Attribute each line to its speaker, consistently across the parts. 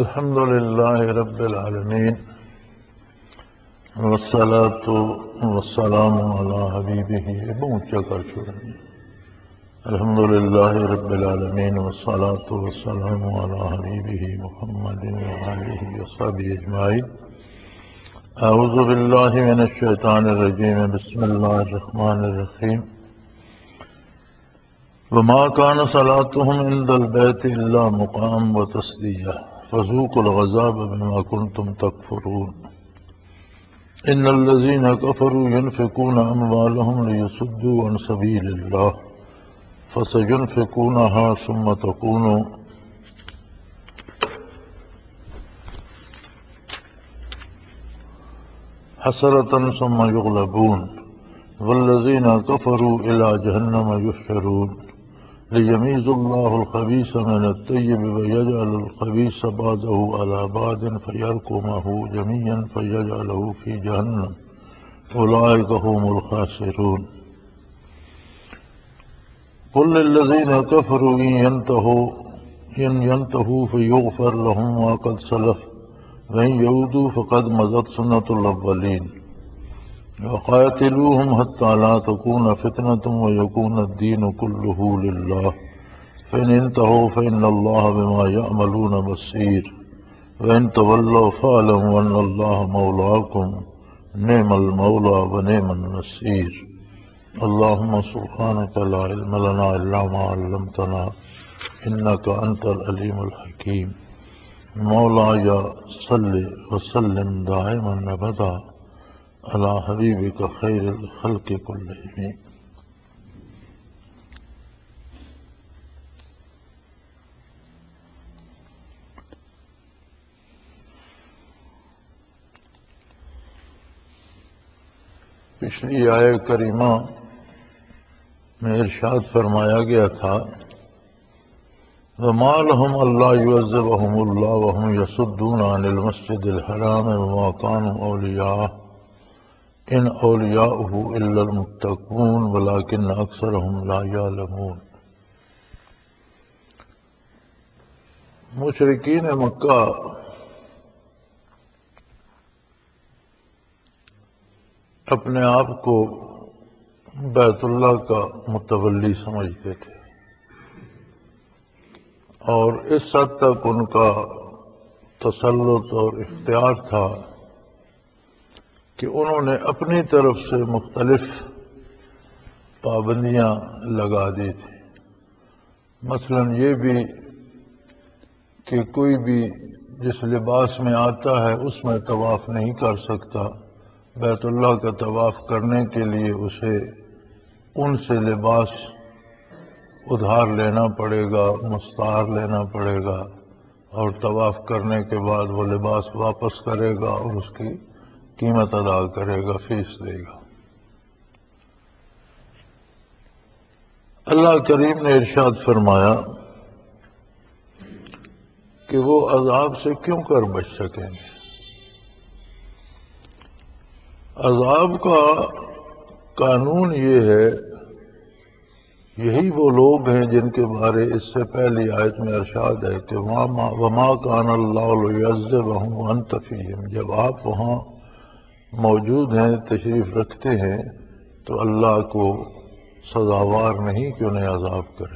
Speaker 1: الحمد لله رب العالمين والصلاة والسلام على حبيبه الحمد لله رب العالمين والصلاة والسلام على حبيبه محمد وآله وصحبه أجمعين. أعوذ بالله من الشيطان الرجيم. بسم الله الرحمن الرحيم. وما كان صلاتهم عند البيت إلا مقام وتصدية فذوقوا العذاب بما كنتم تكفرون. إن الذين كفروا ينفقون أموالهم ليصدوا عن سبيل الله فسينفقونها ثم تكون حسرة ثم يغلبون والذين كفروا إلى جهنم يحشرون ليميز الله الخبيث من الطيب ويجعل الخبيث بعضه على بعض فيركمه جميعا فيجعله في جهنم أولئك هم الخاسرون. قل للذين كفروا إن ينتهوا فيغفر لهم ما قد سلف وإن يعودوا فقد مضت سنة الأولين وقاتلوهم حتى لا تكون فتنة ويكون الدين كله لله فإن انتهوا فإن الله بما يعملون بصير وإن تولوا فاعلموا أن الله مولاكم نعم المولى ونعم النصير. اللهم سبحانك لا علم لنا إلا ما علمتنا إنك أنت العليم الحكيم. مولاي صل وسلم دائما أبدا على حبیبک خیر الخلق کلہم. پچھلی آیہ کریمہ میں ارشاد فرمایا گیا تھا وَمَا لَهُمْ أَلَّا يُعَذِّبَهُمُ اللَّهُ وَهُمْ يَصُدُّونَ عَنِ الْمَسْجِدِ الْحَرَامِ وَمَا كَانُوا أَوْلِيَاءَهُ إِنْ أَوْلِيَاؤُهُ إِلَّا الْمُتَّقُونَ وَلَكِنَّ أَكْثَرَهُمْ لَا يَعْلَمُونَ. مشرکین مکہ اپنے آپ کو بیت اللہ کا متولی سمجھتے تھے اور اس حد تک ان کا تسلط اور اختیار تھا کہ انہوں نے اپنی طرف سے مختلف پابندیاں لگا دی تھیں. مثلا یہ بھی کہ کوئی بھی جس لباس میں آتا ہے اس میں طواف نہیں کر سکتا. بیت اللہ کا طواف کرنے کے لیے اسے ان سے لباس ادھار لینا پڑے گا، مستعار لینا پڑے گا اور طواف کرنے کے بعد وہ لباس واپس کرے گا اور اس کی قیمت ادا کرے گا، فیس دے گا. اللہ کریم نے ارشاد فرمایا کہ وہ عذاب سے کیوں کر بچ سکیں گے. عذاب کا قانون یہ ہے، یہی وہ لوگ ہیں جن کے بارے اس سے پہلی آیت میں ارشاد ہے کہ وَمَا كَانَ اللَّهُ لِيُعَذِّبَهُمْ وَأَنْتَ فِيهِمْ. جب آپ وہاں موجود ہیں، تشریف رکھتے ہیں، تو اللہ کو سزاوار نہیں کہ انہیں عذاب کرے.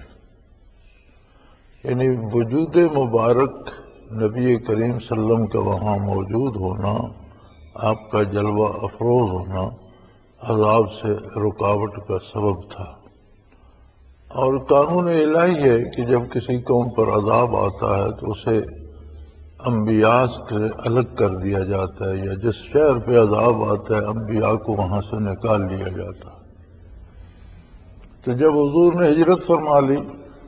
Speaker 1: یعنی وجود مبارک نبی کریم صلی اللہ علیہ وسلم کا وہاں موجود ہونا، آپ کا جلوہ افروز ہونا عذاب سے رکاوٹ کا سبب تھا. اور قانون الہی ہے کہ جب کسی قوم پر عذاب آتا ہے تو اسے انبیاء سے الگ کر دیا جاتا ہے، یا جس شہر پہ عذاب آتا ہے انبیاء کو وہاں سے نکال لیا جاتا ہے. تو جب حضور نے ہجرت فرما لی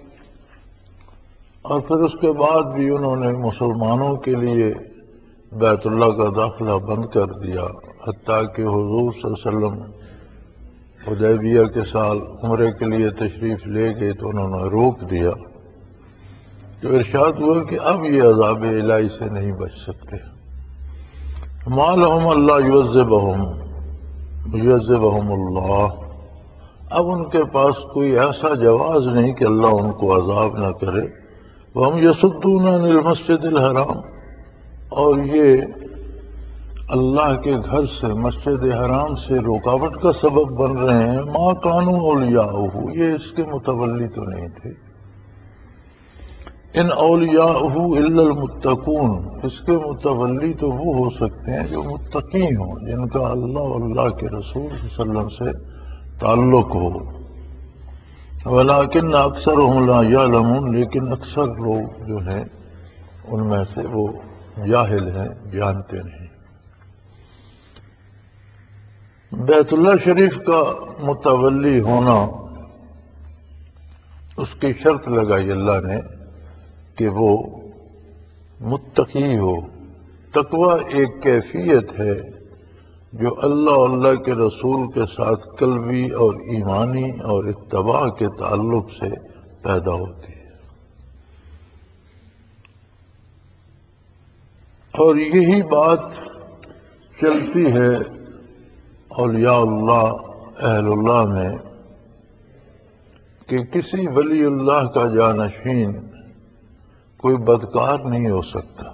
Speaker 1: اور پھر اس کے بعد بھی انہوں نے مسلمانوں کے لیے بیت اللہ کا داخلہ بند کر دیا، حتیٰ کہ حضور صلی اللہ علیہ وسلم حدیبیہ کے سال عمرے کے لیے تشریف لے گئے تو انہوں نے روک دیا. تو ارشاد ہوا کہ اب یہ عذاب الہی سے نہیں بچ سکتے. مَا لَهُمْ أَلَّا يُعَذِّبَهُمُ اللَّهُ. اب ان کے پاس کوئی ایسا جواز نہیں کہ اللہ ان کو عذاب نہ کرے. وَهُمْ يَصُدُّونَ عَنِ الْمَسْجِدِ الْحَرَامِ. اور یہ اللہ کے گھر سے مسجد حرام سے رکاوٹ کا سبب بن رہے ہیں، ما کانوا اولیاءہ، یہ اس کے متولی تو نہیں تھے، ان اولیاءہ الا المتقون، اس کے متولی تو وہ ہو سکتے ہیں جو متقی ہوں، جن کا اللہ اور اللہ کے رسول صلی اللہ علیہ وسلم سے تعلق ہو، ولیکن اکثرهم لا یعلمون، لیکن اکثر لوگ جو ہیں ان میں سے وہ جاہل ہیں، جانتے نہیں۔ بیت اللہ شریف کا متولی ہونا، اس کی شرط لگائی اللہ نے کہ وہ متقی ہو۔ تقوی ایک کیفیت ہے جو اللہ اور اللہ کے رسول کے ساتھ قلبی اور ایمانی اور اتباع کے تعلق سے پیدا ہوتی ہے، اور یہی بات چلتی ہے اولیاء اللہ، اہل اللہ میں، کہ کسی ولی اللہ کا جانشین کوئی بدکار نہیں ہو سکتا۔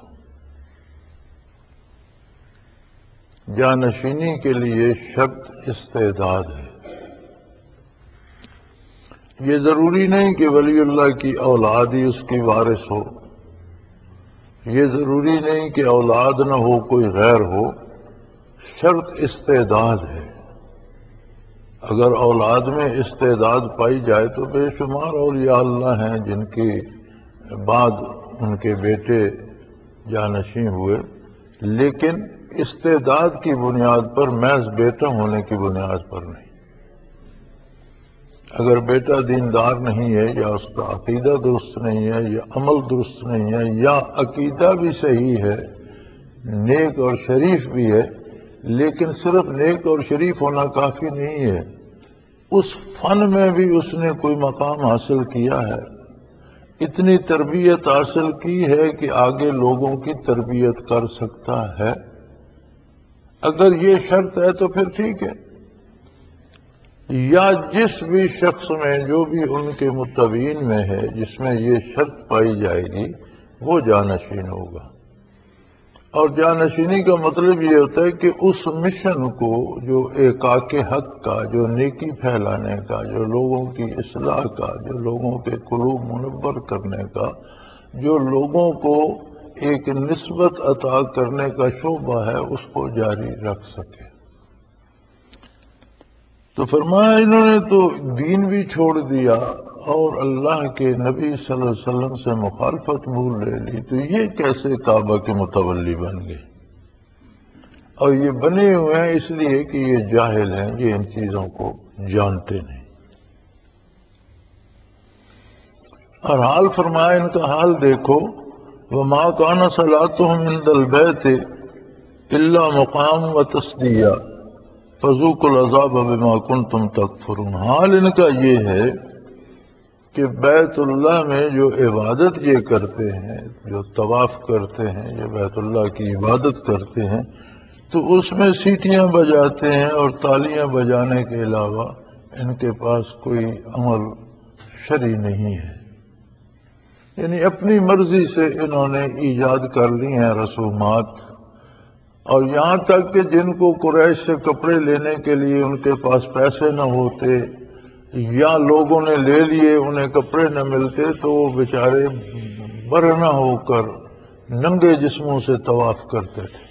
Speaker 1: جانشینی کے لیے شرط استعداد ہے۔ یہ ضروری نہیں کہ ولی اللہ کی اولاد ہی اس کی وارث ہو، یہ ضروری نہیں کہ اولاد نہ ہو کوئی غیر ہو، شرط استعداد ہے۔ اگر اولاد میں استعداد پائی جائے تو بے شمار اولیاء اللہ ہیں جن کے بعد ان کے بیٹے جانشین ہوئے، لیکن استعداد کی بنیاد پر، محض بیٹا ہونے کی بنیاد پر نہیں۔ اگر بیٹا دیندار نہیں ہے، یا اس کا عقیدہ درست نہیں ہے، یا عمل درست نہیں ہے، یا عقیدہ بھی صحیح ہے، نیک اور شریف بھی ہے، لیکن صرف نیک اور شریف ہونا کافی نہیں ہے، اس فن میں بھی اس نے کوئی مقام حاصل کیا ہے، اتنی تربیت حاصل کی ہے کہ آگے لوگوں کی تربیت کر سکتا ہے۔ اگر یہ شرط ہے تو پھر ٹھیک ہے، یا جس بھی شخص میں، جو بھی ان کے متبعین میں ہے، جس میں یہ شرط پائی جائے گی وہ جانشین ہوگا۔ اور جانشینی کا مطلب یہ ہوتا ہے کہ اس مشن کو، جو احقاق حق کا، جو نیکی پھیلانے کا، جو لوگوں کی اصلاح کا، جو لوگوں کے قلوب منور کرنے کا، جو لوگوں کو ایک نسبت عطا کرنے کا شعبہ ہے، اس کو جاری رکھ سکے۔ تو فرمایا انہوں نے تو دین بھی چھوڑ دیا اور اللہ کے نبی صلی اللہ علیہ وسلم سے مخالفت مول لے لی، تو یہ کیسے کعبہ کے متولی بن گئے؟ اور یہ بنے ہوئے ہیں اس لیے کہ یہ جاہل ہیں، یہ ان چیزوں کو جانتے نہیں۔ اور حال فرمایا ان کا حال دیکھو، وَمَا كَانَ صَلَاتُهُمْ عِندَ الْبَيْتِ إِلَّا مُقَامٌ وَتَصْدِيَةٌ فَذُوقُوا الْعَذَابَ بِمَا كُنتُمْ تَكْفُرُونَ۔ حال ان کا یہ ہے کہ بیت اللہ میں جو عبادت یہ کرتے ہیں، جو طواف کرتے ہیں، جو بیت اللہ کی عبادت کرتے ہیں، تو اس میں سیٹیاں بجاتے ہیں، اور تالیاں بجانے کے علاوہ ان کے پاس کوئی عمل شرعی نہیں ہے۔ یعنی اپنی مرضی سے انہوں نے ایجاد کر لی ہیں رسومات، اور یہاں تک کہ جن کو قریش سے کپڑے لینے کے لیے ان کے پاس پیسے نہ ہوتے، یا لوگوں نے لے لیے انہیں کپڑے نہ ملتے، تو وہ بیچارے برہنہ ہو کر ننگے جسموں سے طواف کرتے تھے،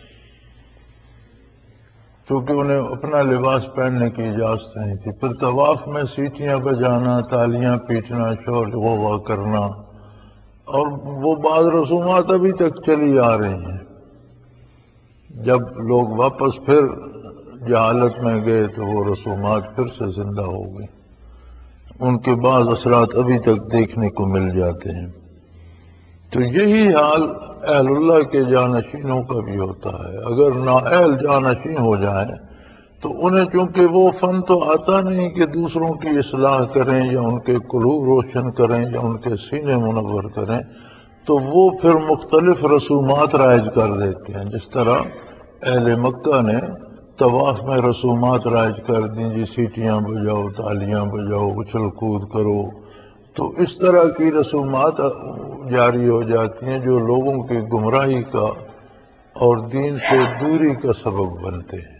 Speaker 1: کیونکہ انہیں اپنا لباس پہننے کی اجازت نہیں تھی۔ پھر طواف میں سیٹیاں بجانا، تالیاں پیٹنا، شور غوغا کرنا، اور وہ بعض رسومات ابھی تک چلی آ رہی ہیں۔ جب لوگ واپس پھر جہالت میں گئے تو وہ رسومات پھر سے زندہ ہو گئی، ان کے بعض اثرات ابھی تک دیکھنے کو مل جاتے ہیں۔ تو یہی حال اہل اللہ کے جانشینوں کا بھی ہوتا ہے۔ اگر نااہل جانشین ہو جائیں تو انہیں چونکہ وہ فن تو آتا نہیں کہ دوسروں کی اصلاح کریں، یا ان کے قلوب روشن کریں، یا ان کے سینے منور کریں، تو وہ پھر مختلف رسومات رائج کر دیتے ہیں۔ جس طرح اہل مکہ نے طواف میں رسومات رائج کر دیں، جی سیٹیاں بجاؤ، تالیاں بجاؤ، اچھل کود کرو، تو اس طرح کی رسومات جاری ہو جاتی ہیں جو لوگوں کی گمراہی کا اور دین سے دوری کا سبب بنتے ہیں۔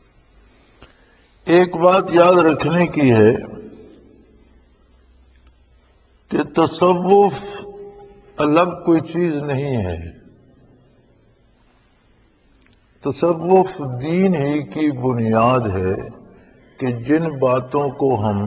Speaker 1: ایک بات یاد رکھنے کی ہے کہ تصوف الگ کوئی چیز نہیں ہے، تصوف دین ہی کی بنیاد ہے کہ جن باتوں کو ہم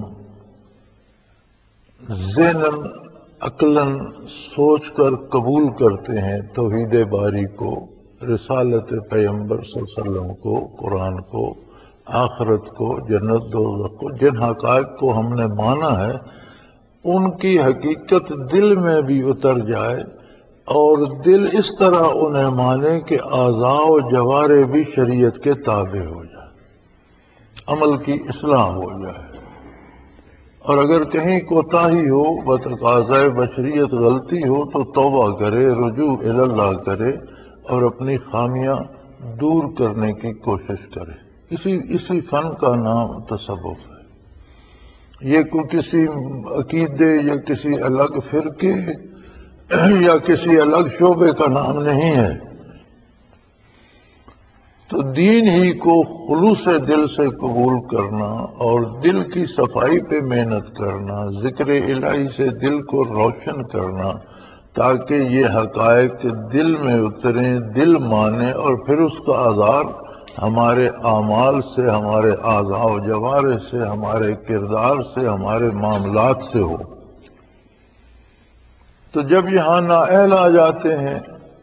Speaker 1: ذہناً عقلاً سوچ کر قبول کرتے ہیں، توحید باری کو، رسالت پیغمبر صلی اللہ علیہ وسلم کو، قرآن کو، آخرت کو، جنت دوزخ کو، جن حقائق کو ہم نے مانا ہے ان کی حقیقت دل میں بھی اتر جائے اور دل اس طرح انہیں مانے کہ اعضاء و جوارح بھی شریعت کے تابع ہو جائے، عمل کی اصلاح ہو جائے، اور اگر کہیں کوتاہی ہو، بتقاضۂ بشریت غلطی ہو تو توبہ کرے، رجوع الی اللہ کرے اور اپنی خامیاں دور کرنے کی کوشش کرے۔ اسی فن کا نام تصوف ہے۔ یہ کوئی کسی عقیدے یا کسی الگ فرقے یا کسی الگ شعبے کا نام نہیں ہے۔ تو دین ہی کو خلوص دل سے قبول کرنا اور دل کی صفائی پہ محنت کرنا، ذکر الہی سے دل کو روشن کرنا تاکہ یہ حقائق دل میں اتریں، دل مانے، اور پھر اس کا اظہار ہمارے اعمال سے، ہمارے اعضاء و جوارح سے، ہمارے کردار سے، ہمارے معاملات سے ہو۔ تو جب یہاں نااہل آ جاتے ہیں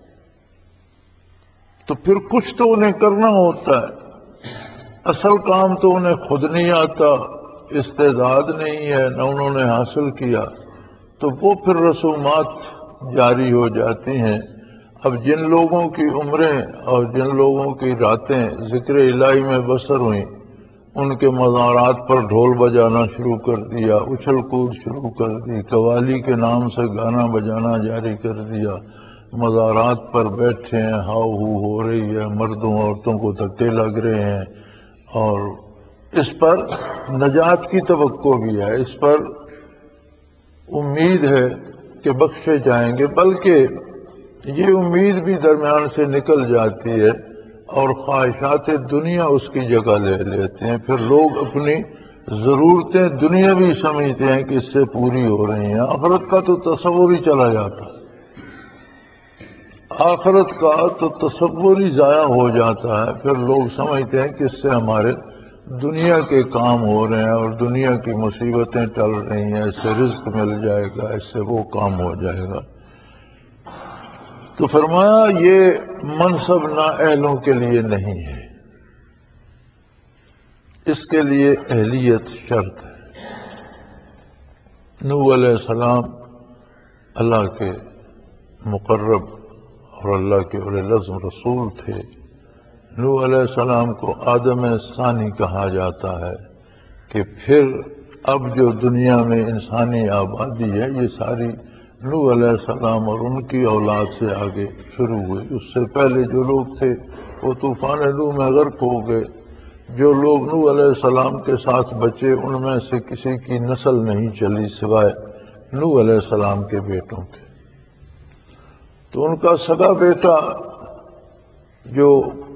Speaker 1: تو پھر کچھ تو انہیں کرنا ہوتا ہے، اصل کام تو انہیں خود نہیں آتا، استعداد نہیں ہے، نہ انہوں نے حاصل کیا، تو وہ پھر رسومات جاری ہو جاتی ہیں۔ اب جن لوگوں کی عمریں اور جن لوگوں کی راتیں ذکر الہی میں بسر ہوئیں، ان کے مزارات پر ڈھول بجانا شروع کر دیا، اچھل کود شروع کر دی، قوالی کے نام سے گانا بجانا جاری کر دیا، مزارات پر بیٹھے ہیں، ہاؤ ہو ہو رہی ہے، مردوں عورتوں کو دھکے لگ رہے ہیں، اور اس پر نجات کی توقع بھی ہے، اس پر امید ہے کہ بخشے جائیں گے، بلکہ یہ امید بھی درمیان سے نکل جاتی ہے اور خواہشات دنیا اس کی جگہ لے لیتے ہیں۔ پھر لوگ اپنی ضرورتیں دنیاوی سمجھتے ہیں کہ اس سے پوری ہو رہی ہیں، آخرت کا تو تصور ہی چلا جاتا ہے، آخرت کا تو تصور ہی ضائع ہو جاتا ہے۔ پھر لوگ سمجھتے ہیں کہ اس سے ہمارے دنیا کے کام ہو رہے ہیں اور دنیا کی مصیبتیں ٹل رہی ہیں، اس سے رزق مل جائے گا، اس سے وہ کام ہو جائے گا۔ تو فرمایا یہ منصب نااہلوں کے لیے نہیں ہے، اس کے لیے اہلیت شرط ہے۔ نوح علیہ السلام اللہ کے مقرب اور اللہ کے اولی العزم رسول تھے۔ نوح علیہ السلام کو آدم ثانی کہا جاتا ہے کہ پھر اب جو دنیا میں انسانی آبادی ہے یہ ساری نوح علیہ السلام اور ان کی اولاد سے آگے شروع ہوئی۔ اس سے پہلے جو لوگ تھے وہ طوفان نوح میں غرق ہو گئے۔ جو لوگ نوح علیہ السلام کے ساتھ بچے ان میں سے کسی کی نسل نہیں چلی سوائے نوح علیہ السلام کے بیٹوں کے۔ تو ان کا سگا بیٹا جو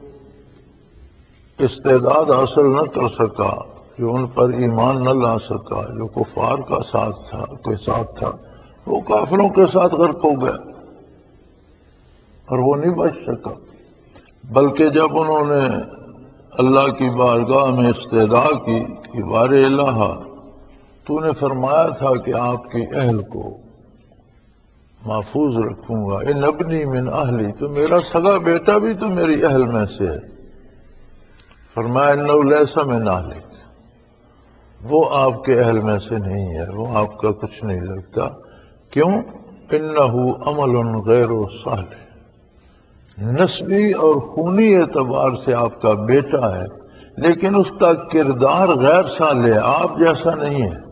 Speaker 1: استعداد حاصل نہ کر سکا، جو ان پر ایمان نہ لا سکا، جو کفار کا ساتھ تھا، وہ کافروں کے ساتھ غرق ہو گیا اور وہ نہیں بچ سکا۔ بلکہ جب انہوں نے اللہ کی بارگاہ میں استدعا کی کہ بار الہ تو نے فرمایا تھا کہ آپ کی اہل کو محفوظ رکھوں گا، ان ابنی من اہلی، تو میرا سگا بیٹا بھی تو میری اہل میں سے ہے۔ فرمایا انہ لیس من اہلک، وہ آپ کے اہل میں سے نہیں ہے، وہ آپ کا کچھ نہیں لگتا۔ کیوں؟ انہ عمل غیر صالح، نسبی اور خونی اعتبار سے آپ کا بیٹا ہے لیکن اس کا کردار غیر صالح ہے، آپ جیسا نہیں ہے۔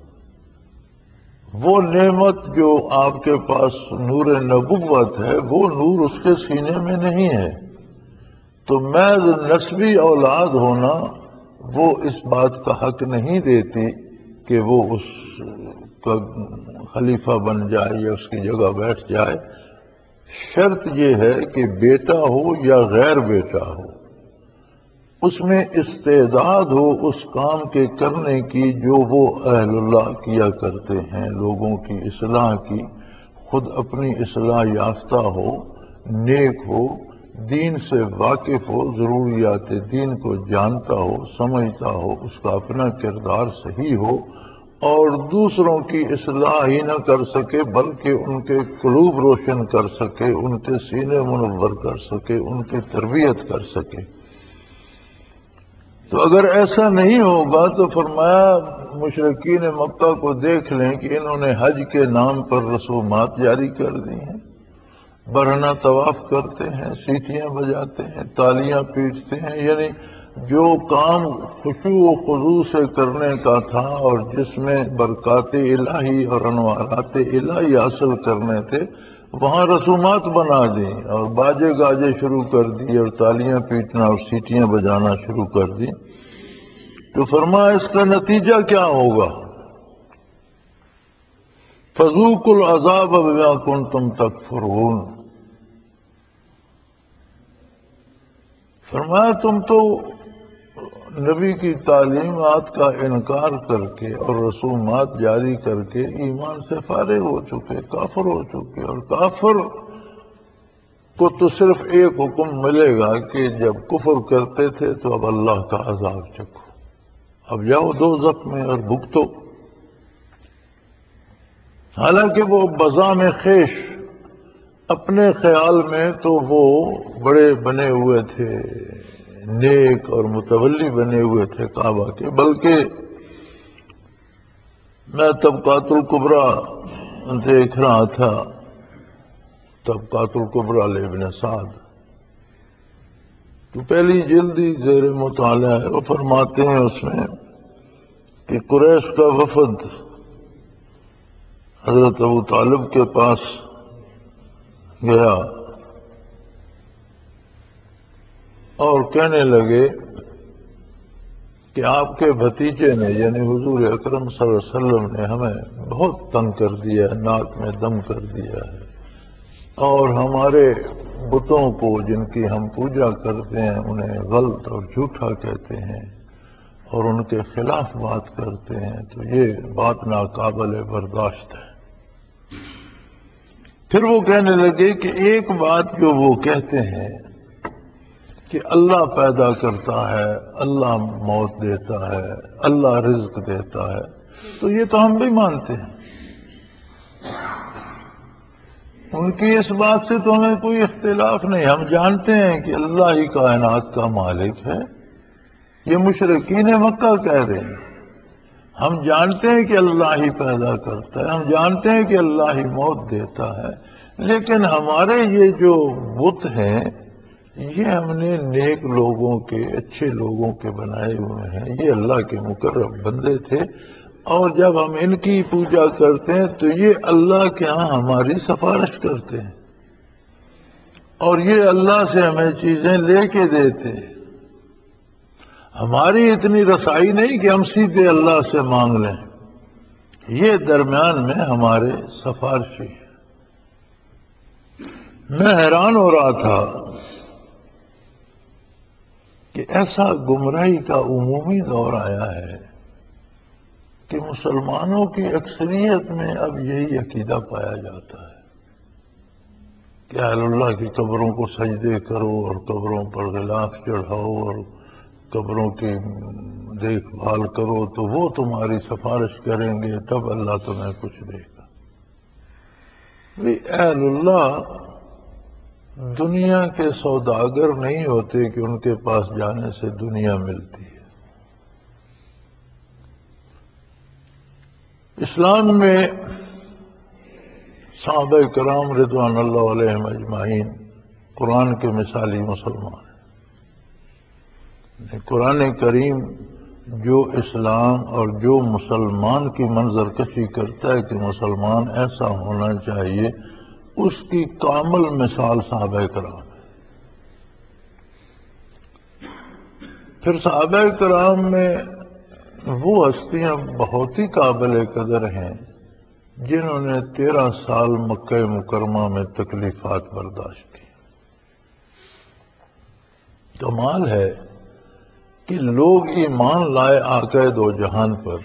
Speaker 1: وہ نعمت جو آپ کے پاس نور نبوت ہے وہ نور اس کے سینے میں نہیں ہے۔ تو محض نسبی اولاد ہونا وہ اس بات کا حق نہیں دیتی کہ وہ اس کا خلیفہ بن جائے یا اس کی جگہ بیٹھ جائے۔ شرط یہ ہے کہ بیٹا ہو یا غیر بیٹا ہو، اس میں استعداد ہو اس کام کے کرنے کی جو وہ اہل اللہ کیا کرتے ہیں، لوگوں کی اصلاح کی، خود اپنی اصلاح یافتہ ہو، نیک ہو، دین سے واقف ہو، ضروریات دین کو جانتا ہو، سمجھتا ہو، اس کا اپنا کردار صحیح ہو، اور دوسروں کی اصلاح ہی نہ کر سکے بلکہ ان کے قلوب روشن کر سکے، ان کے سینے منور کر سکے، ان کی تربیت کر سکے۔ تو اگر ایسا نہیں ہوگا تو فرمایا مشرکین مکہ کو دیکھ لیں کہ انہوں نے حج کے نام پر رسومات جاری کر دی ہیں، برہنہ طواف کرتے ہیں، سیٹیاں بجاتے ہیں، تالیاں پیٹتے ہیں، یعنی جو کام خشوع و خضوع سے کرنے کا تھا اور جس میں برکات الہی اور انوارات الہی حاصل کرنے تھے، وہاں رسومات بنا دی اور باجے گاجے شروع کر دی اور تالیاں پیٹنا اور سیٹیاں بجانا شروع کر دی۔ تو فرمایا اس کا نتیجہ کیا ہوگا؟ فذوقوا العذاب بما کنتم تکفرون۔ فرمایا تم تو نبی کی تعلیمات کا انکار کر کے اور رسومات جاری کر کے ایمان سے فارغ ہو چکے، کافر ہو چکے، اور کافر کو تو صرف ایک حکم ملے گا کہ جب کفر کرتے تھے تو اب اللہ کا عذاب چکھو، اب جاؤ دوزخ میں اور بھگتو۔ حالانکہ وہ بزام خیش اپنے خیال میں تو وہ بڑے بنے ہوئے تھے، نیک اور متولی بنے ہوئے تھے کعبہ کے، بلکہ میں طبقات الکبریٰ دیکھ رہا تھا، طبقات الکبریٰ لابن سعد، تو پہلی جلدی زیر مطالعہ ہے، وہ فرماتے ہیں اس میں کہ قریش کا وفد حضرت ابو طالب کے پاس گیا اور کہنے لگے کہ آپ کے بھتیجے نے یعنی حضور اکرم صلی اللہ علیہ وسلم نے ہمیں بہت تنگ کر دیا ہے، ناک میں دم کر دیا ہے، اور ہمارے بتوں کو جن کی ہم پوجا کرتے ہیں انہیں غلط اور جھوٹا کہتے ہیں اور ان کے خلاف بات کرتے ہیں، تو یہ بات ناقابل برداشت ہے۔ پھر وہ کہنے لگے کہ ایک بات جو وہ کہتے ہیں کہ اللہ پیدا کرتا ہے، اللہ موت دیتا ہے، اللہ رزق دیتا ہے، تو یہ تو ہم بھی مانتے ہیں، ان کی اس بات سے تو ہمیں کوئی اختلاف نہیں، ہم جانتے ہیں کہ اللہ ہی کائنات کا مالک ہے، یہ مشرکین مکہ کہہ رہے ہیں۔ ہم جانتے ہیں کہ اللہ ہی پیدا کرتا ہے، ہم جانتے ہیں کہ اللہ ہی موت دیتا ہے، لیکن ہمارے یہ جو بت ہیں یہ ہم نے نیک لوگوں کے، اچھے لوگوں کے بنائے ہوئے ہیں، یہ اللہ کے مقرب بندے تھے، اور جب ہم ان کی پوجا کرتے ہیں تو یہ اللہ کے ہاں ہماری سفارش کرتے ہیں اور یہ اللہ سے ہمیں چیزیں لے کے دیتے ہیں۔ ہماری اتنی رسائی نہیں کہ ہم سیدھے اللہ سے مانگ لیں، یہ درمیان میں ہمارے سفارشی ہیں۔ میں حیران ہو رہا تھا کہ ایسا گمراہی کا عمومی دور آیا ہے کہ مسلمانوں کی اکثریت میں اب یہی عقیدہ پایا جاتا ہے کہ اہل اللہ کی قبروں کو سجدے کرو اور قبروں پر غلاف چڑھاؤ اور قبروں کی دیکھ بھال کرو تو وہ تمہاری سفارش کریں گے، تب اللہ تمہیں کچھ دے گا۔ اہل اللہ دنیا کے سوداگر نہیں ہوتے کہ ان کے پاس جانے سے دنیا ملتی ہے۔ اسلام میں صحابہ کرام رضوان اللہ علیہم اجمعین قرآن کے مثالی مسلمان ہیں۔ قرآن کریم جو اسلام اور جو مسلمان کی منظر کشی کرتا ہے کہ مسلمان ایسا ہونا چاہیے، اس کی کامل مثال صحابہ کرام ہے۔ پھر صحابہ کرام میں وہ ہستیاں بہت ہی قابل قدر ہیں جنہوں نے 13 سال مکہ مکرمہ میں تکلیفات برداشت کی۔ کمال ہے کہ لوگ ایمان لائے آقا دو جہان پر،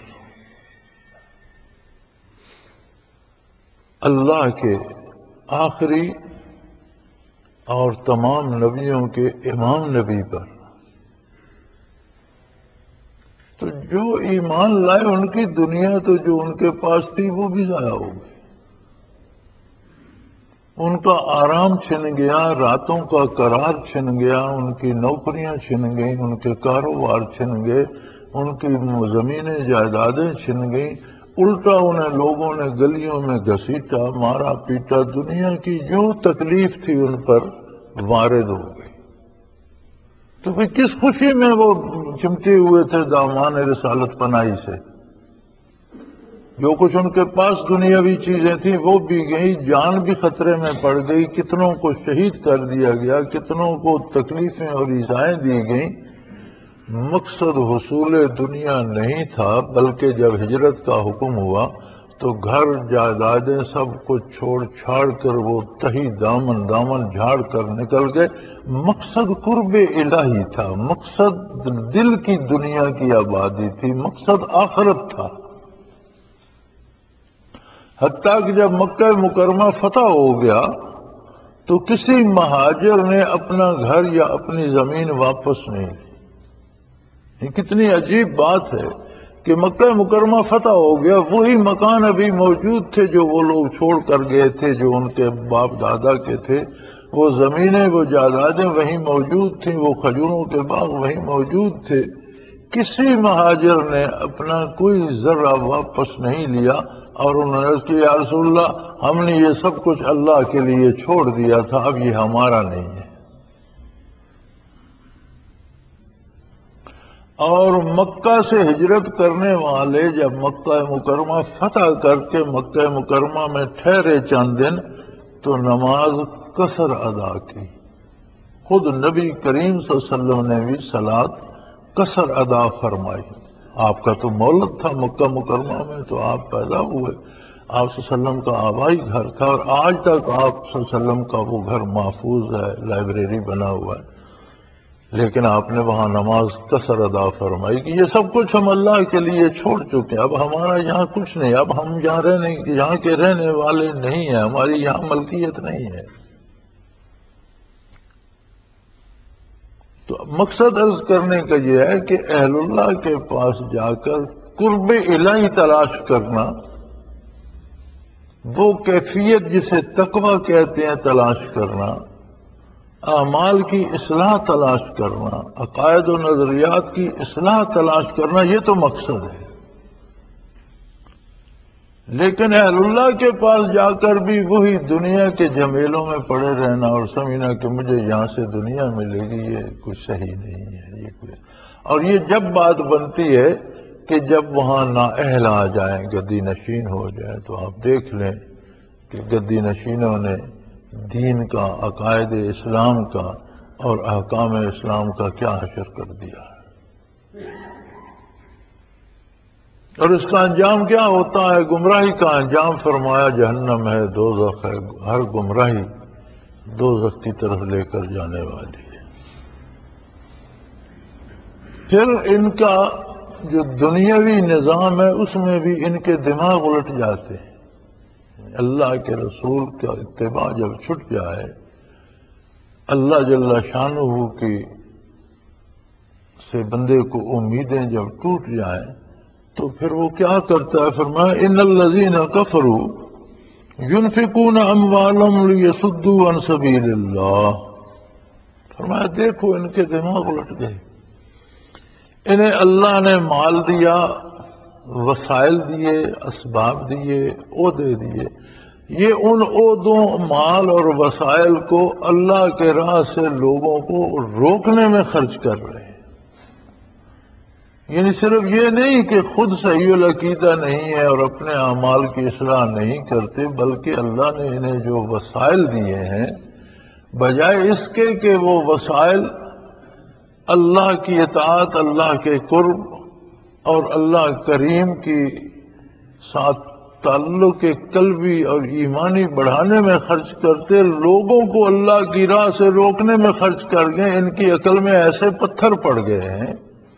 Speaker 1: اللہ کے آخری اور تمام نبیوں کے امام نبی پر۔ تو جو ایمان لائے ان کی دنیا تو جو ان کے پاس تھی وہ بھی ضائع ہو گئی، ان کا آرام چھن گیا، راتوں کا قرار چھن گیا، ان کی نوکریاں چھن گئیں، ان کے کاروبار چھن گئے، ان کی زمینیں جائیدادیں چھن گئیں، الٹا انہیں لوگوں نے گلیوں میں گھسیٹا، مارا پیٹا، دنیا کی جو تکلیف تھی ان پر وارد ہو گئی۔ تو پھر کس خوشی میں وہ چمٹے ہوئے تھے دامان رسالت پناہی سے؟ جو کچھ ان کے پاس دنیاوی چیزیں تھیں وہ بھی گئی، جان بھی خطرے میں پڑ گئی، کتنوں کو شہید کر دیا گیا، کتنوں کو تکلیفیں اور ایذائیں دی گئیں۔ مقصد حصول دنیا نہیں تھا، بلکہ جب ہجرت کا حکم ہوا تو گھر جائیدادیں سب کچھ چھوڑ چھاڑ کر وہ تہی دامن جھاڑ کر نکل گئے۔ مقصد قرب الہی تھا، مقصد دل کی دنیا کی آبادی تھی، مقصد آخرت تھا۔ حتیٰ کہ جب مکہ مکرمہ فتح ہو گیا تو کسی مہاجر نے اپنا گھر یا اپنی زمین واپس نہیں لی۔ یہ کتنی عجیب بات ہے کہ مکہ مکرمہ فتح ہو گیا، وہی مکان ابھی موجود تھے جو وہ لوگ چھوڑ کر گئے تھے، جو ان کے باپ دادا کے تھے، وہ زمینیں وہ جائیدادیں وہیں موجود تھیں، وہ کھجوروں کے باغ وہیں موجود تھے۔ کسی مہاجر نے اپنا کوئی ذرہ واپس نہیں لیا، اور انہوں نے عرض کی یا رسول اللہ ہم نے یہ سب کچھ اللہ کے لیے چھوڑ دیا تھا، اب یہ ہمارا نہیں ہے۔ اور مکہ سے ہجرت کرنے والے جب مکہ مکرمہ فتح کر کے مکہ مکرمہ میں ٹھہرے چند دن تو نماز قصر ادا کی۔ خود نبی کریم صلی اللہ علیہ وسلم نے بھی صلاۃ قصر ادا فرمائی۔ آپ کا تو مولد تھا مکہ مکرمہ میں، تو آپ پیدا ہوئے، آپ صلی اللہ علیہ وسلم کا آبائی گھر تھا، اور آج تک آپ صلی اللہ علیہ وسلم کا وہ گھر محفوظ ہے، لائبریری بنا ہوا ہے، لیکن آپ نے وہاں نماز قصر ادا فرمائی کہ یہ سب کچھ ہم اللہ کے لیے چھوڑ چکے ہیں، اب ہمارا یہاں کچھ نہیں، اب ہم یہاں کے رہنے والے نہیں ہیں، ہماری یہاں ملکیت نہیں ہے۔ تو مقصد عرض کرنے کا یہ ہے کہ اہل اللہ کے پاس جا کر قرب الہی تلاش کرنا، وہ کیفیت جسے تقویٰ کہتے ہیں تلاش کرنا، اعمال کی اصلاح تلاش کرنا، عقائد و نظریات کی اصلاح تلاش کرنا، یہ تو مقصد ہے۔ لیکن اہل اللہ کے پاس جا کر بھی وہی دنیا کے جھمیلوں میں پڑے رہنا اور سمجھنا کہ مجھے یہاں سے دنیا ملے گی، یہ کچھ صحیح نہیں ہے۔ اور یہ جب بات بنتی ہے کہ جب وہاں نااہل آ جائیں، گدی نشین ہو جائیں، تو آپ دیکھ لیں کہ گدی نشینوں نے دین کا، عقائد اسلام کا اور احکام اسلام کا کیا حشر کر دیا ہے۔ اور اس کا انجام کیا ہوتا ہے؟ گمراہی کا انجام فرمایا جہنم ہے، دوزخ ہے، ہر گمراہی دوزخ کی طرف لے کر جانے والی ہے۔ پھر ان کا جو دنیاوی نظام ہے اس میں بھی ان کے دماغ الٹ جاتے ہیں۔ اللہ کے رسول کا اتباع جب چھٹ جائے، اللہ جل شانہ کی سے بندے کو امیدیں جب ٹوٹ جائیں تو پھر وہ کیا کرتا ہے؟ فرمایا ان الذین کفروا ينفقون اموالهم ليصدوا عن سبیل اللہ۔ فرمایا دیکھو ان کے دماغ الٹ گئے، انہیں اللہ نے مال دیا، وسائل دیے، اسباب دیے، عہدے دیے، یہ ان عہدوں، مال اور وسائل کو اللہ کے راہ سے لوگوں کو روکنے میں خرچ کر رہے ہیں۔ یعنی صرف یہ نہیں کہ خود صحیح العقیدہ نہیں ہے اور اپنے اعمال کی اصلاح نہیں کرتے، بلکہ اللہ نے انہیں جو وسائل دیے ہیں، بجائے اس کے کہ وہ وسائل اللہ کی اطاعت، اللہ کے قرب اور اللہ کریم کی ساتھ تعلق قلبی اور ایمانی بڑھانے میں خرچ کرتے، لوگوں کو اللہ کی راہ سے روکنے میں خرچ کر گئے۔ ان کی عقل میں ایسے پتھر پڑ گئے ہیں،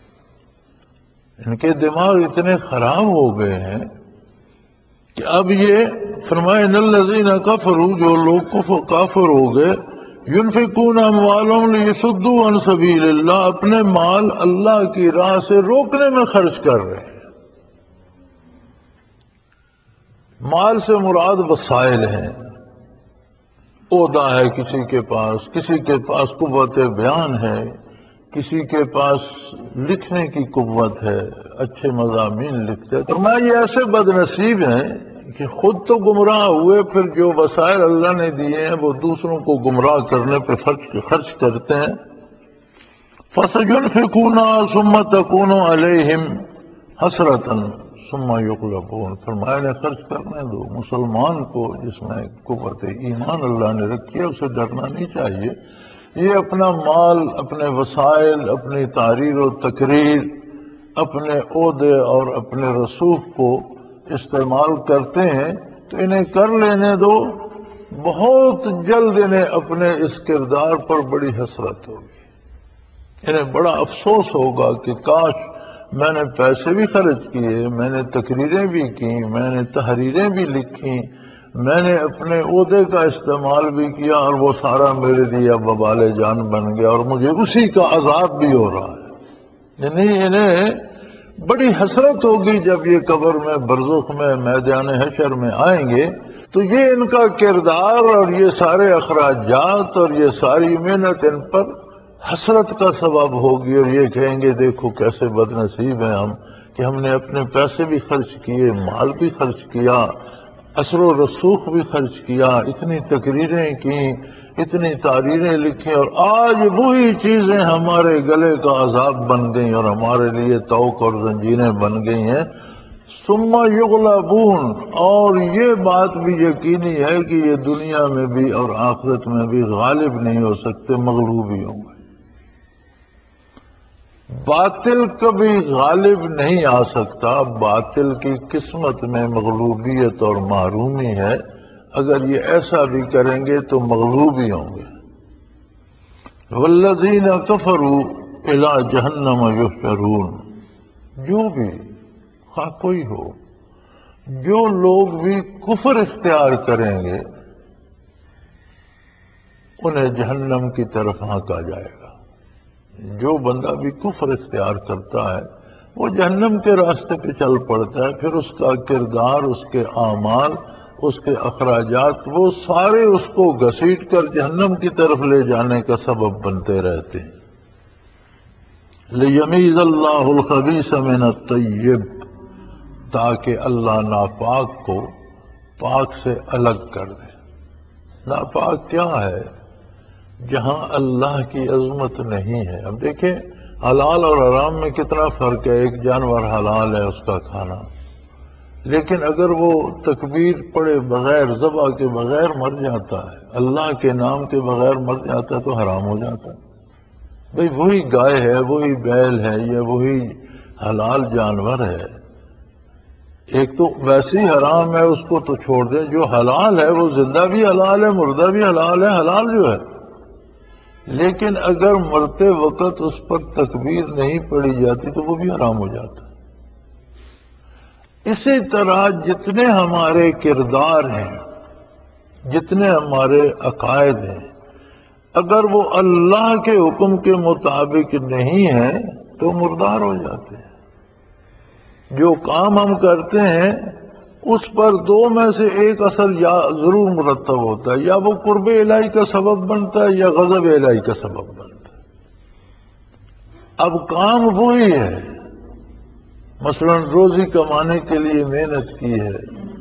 Speaker 1: ان کے دماغ اتنے خراب ہو گئے ہیں کہ اب یہ فرمائے ان الذین کفروا، جو لوگ کافر ہو گئے، ينفقون اموالهم ليصدوا عن سبیل اللہ، اپنے مال اللہ کی راہ سے روکنے میں خرچ کر رہے ہیں۔ مال سے مراد وسائل ہیں، عہدہ ہے کسی کے پاس قوت بیان ہے، کسی کے پاس لکھنے کی قوت ہے، اچھے مضامین لکھتے ہیں۔ تو میں یہ ایسے بد نصیب ہیں کہ خود تو گمراہ ہوئے، پھر جو وسائل اللہ نے دیے ہیں وہ دوسروں کو گمراہ کرنے پہ خرچ کرتے ہیں۔ فَسَيُنْفِقُونَ ثُمَّ تَكُونُ عَلَيْهِمْ حَسْرَةً ثُمَّ يُغْلَبُونَ۔ فرمایا نے خرچ کرنے دو۔ مسلمان کو جس میں قوت ایمان اللہ نے رکھی ہے اسے ڈرنا نہیں چاہیے۔ یہ اپنا مال، اپنے وسائل، اپنی تحریر و تقریر، اپنے عہدے اور اپنے رسوخ کو استعمال کرتے ہیں تو انہیں کر لینے دو، بہت جلد انہیں اپنے اس کردار پر بڑی حسرت ہوگی، انہیں بڑا افسوس ہوگا کہ کاش میں نے پیسے بھی خرچ کیے، میں نے تقریریں بھی کی، میں نے تحریریں بھی لکھی، میں نے اپنے عہدے کا استعمال بھی کیا، اور وہ سارا میرے لیے اب وبال جان بن گیا اور مجھے اسی کا عذاب بھی ہو رہا ہے۔ یعنی انہیں بڑی حسرت ہوگی جب یہ قبر میں، برزخ میں، میدان حشر میں آئیں گے تو یہ ان کا کردار اور یہ سارے اخراجات اور یہ ساری محنت ان پر حسرت کا سبب ہوگی، اور یہ کہیں گے دیکھو کیسے بد نصیب ہیں ہم کہ ہم نے اپنے پیسے بھی خرچ کیے، مال بھی خرچ کیا، اثر و رسوخ بھی خرچ کیا، اتنی تقریریں کی، اتنی تحریریں لکھی، اور آج وہی چیزیں ہمارے گلے کا عذاب بن گئی اور ہمارے لیے توق اور زنجیریں بن گئی ہیں۔ ثم یغلبون، اور یہ بات بھی یقینی ہے کہ یہ دنیا میں بھی اور آخرت میں بھی غالب نہیں ہو سکتے، مغلوب ہی ہوں گے۔ باطل کبھی غالب نہیں آ سکتا، باطل کی قسمت میں مغلوبیت اور محرومی ہے، اگر یہ ایسا بھی کریں گے تو مغلوب ہی ہوں گے۔ والذین کفروا الی جہنم یحشرون، جو بھی خواہ کوئی ہو، جو لوگ بھی کفر اختیار کریں گے انہیں جہنم کی طرف ہانکا جائے گا۔ جو بندہ بھی کفر اختیار کرتا ہے وہ جہنم کے راستے پہ چل پڑتا ہے، پھر اس کا کردار، اس کے اعمال، اس کے اخراجات، وہ سارے اس کو گھسیٹ کر جہنم کی طرف لے جانے کا سبب بنتے رہتے ہیں۔ لیمیز اللہ الخبیث من الطیب، تاکہ اللہ ناپاک کو پاک سے الگ کر دے۔ ناپاک کیا ہے؟ جہاں اللہ کی عظمت نہیں ہے۔ اب دیکھیں حلال اور حرام میں کتنا فرق ہے۔ ایک جانور حلال ہے اس کا کھانا، لیکن اگر وہ تکبیر پڑے بغیر، ذبح کے بغیر مر جاتا ہے، اللہ کے نام کے بغیر مر جاتا ہے تو حرام ہو جاتا ہے۔ بھئی وہی گائے ہے، وہی بیل ہے، یا وہی حلال جانور ہے، ایک تو ویسے ہی حرام ہے اس کو تو چھوڑ دیں، جو حلال ہے وہ زندہ بھی حلال ہے، مردہ بھی حلال ہے، حلال جو ہے، لیکن اگر مرتے وقت اس پر تکبیر نہیں پڑی جاتی تو وہ بھی حرام ہو جاتا ہے۔ اسی طرح جتنے ہمارے کردار ہیں، جتنے ہمارے عقائد ہیں، اگر وہ اللہ کے حکم کے مطابق نہیں ہیں تو مردار ہو جاتے ہیں۔ جو کام ہم کرتے ہیں اس پر دو میں سے ایک اثر یا ضرور مرتب ہوتا ہے، یا وہ قرب الہی کا سبب بنتا ہے یا غضب الہی کا سبب بنتا ہے۔ اب کام وہی ہے، مثلا روزی کمانے کے لیے محنت کی ہے،